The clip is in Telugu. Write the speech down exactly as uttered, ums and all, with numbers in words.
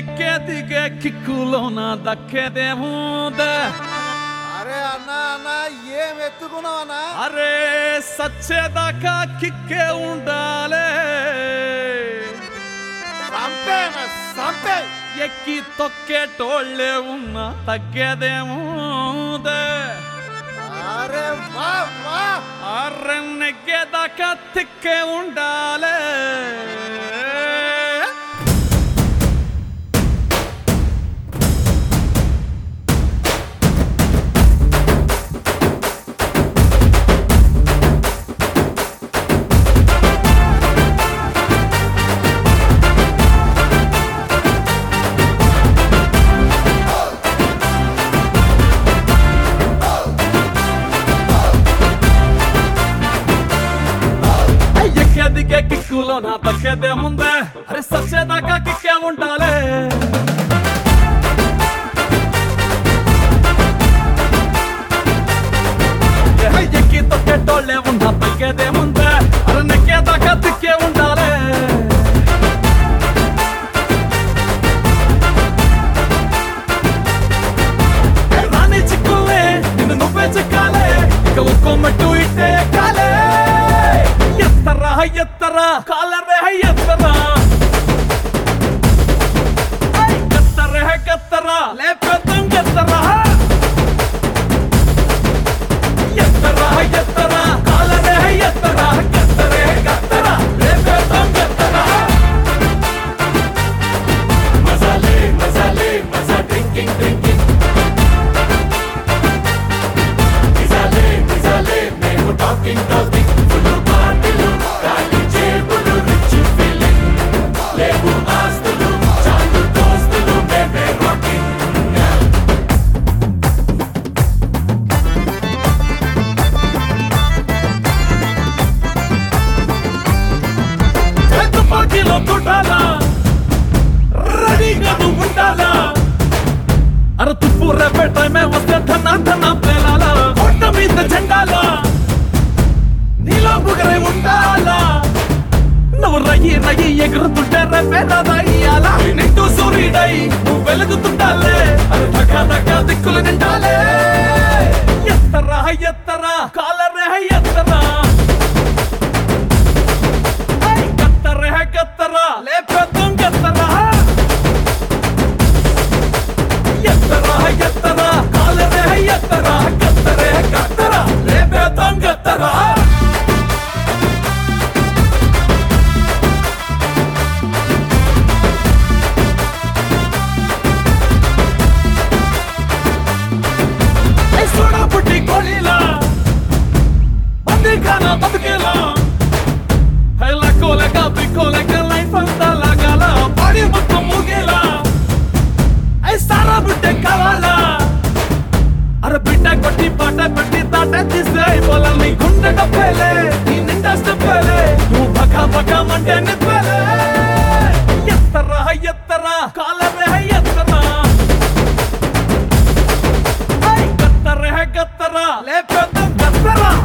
ఎక్కే దిగే కిక్కులోన దక్కేదేముందే. అరే అన్నా అన్నా ఏం ఎత్తుకున్నావన్నా? అరే సచ్చేదాకా కిక్కే ఉండాలే. సంపేనా సంపే. ఎక్కి తొక్కేటోళ్ళే ఉన్నా తగ్గేదేముందే. అరే వా వా. అరే నెగ్గేదాకా తిక్కే ఉండాలే. దిగే కిక్కులో నా తగ్గేదేముందే. అరే సచ్చేదాకా కిక్కే ఉండాలే. ఎక్కి తొక్కేటోళ్ళే ఉన్నా తగ్గేదేముందే. అరే నెక్కేదాకా తిక్కే ఉండాలే. రాని చిక్కులే నిన్ను నువ్వే చిక్కాలే. ఇక ఒక్కొమ్మట్టు ఇట్టే కాలే. ఎత్తరా ఎత్తరా కాలరే ఎత్తరా. గత్తరే గత్తరా లేపేద్దాం గత్తరా. ఎత్తరా ఎత్తరా కాలరే ఎత్తరా. గత్తరే గత్తరా లేపేద్దాం గత్తరా. మజాలే మజాలే మజా డ్రింకింగ్ డ్రింకింగ్. మిజాలే మిజాలే మేము టాకింగ్ టాకింగ్. అర తుప్పు రేపే టైమే వస్తే ధన ధన పేలాలా. ఒట్ట మీద జెండాలా నీలో బుగరై ఉండాలా. నువ్వు రయ్యి రయ్యి ఎగురుతుంటే రేపే రాదయ్యాలా. నింటూ సూర్యుడై నువ్వు వెలుగుతుండాలే. అరే దక్క దక్క దిక్కులు నిండాలే. ఎత్తరా ఎత్తరా కాలరే ఎత్తరా. గత్తరే గత్తరా లేపేద్దాం గత్తరా. ఎత్తరా ఎత్తరా కాలరే ఎత్తరా. గత్తరే గత్తరా లేపేద్దాం గత్తరా. సోడా పుట్టి గోళీలా బందీఖానా బతికేలా. లకోలేక పిక్కోలేక లైఫ్ అంతా లాగాల. బాడీ మొత్తం ముగేలా. సారా బిడ్డ కావాలా. అరే బిడ్డ కొట్టి పాట పెట్టి తాట తీస్తే అయిపోవాలి. గుండె డబ్బేలే నీ నిండా స్టెప్పేలే. నువ్వు బకా బకా మంటే నిప్పేలే. ఎత్తరా ఎత్తరా కాలరే ఎత్తరా. గత్తరే గత్తరా లేపేద్దాం గత్తరా.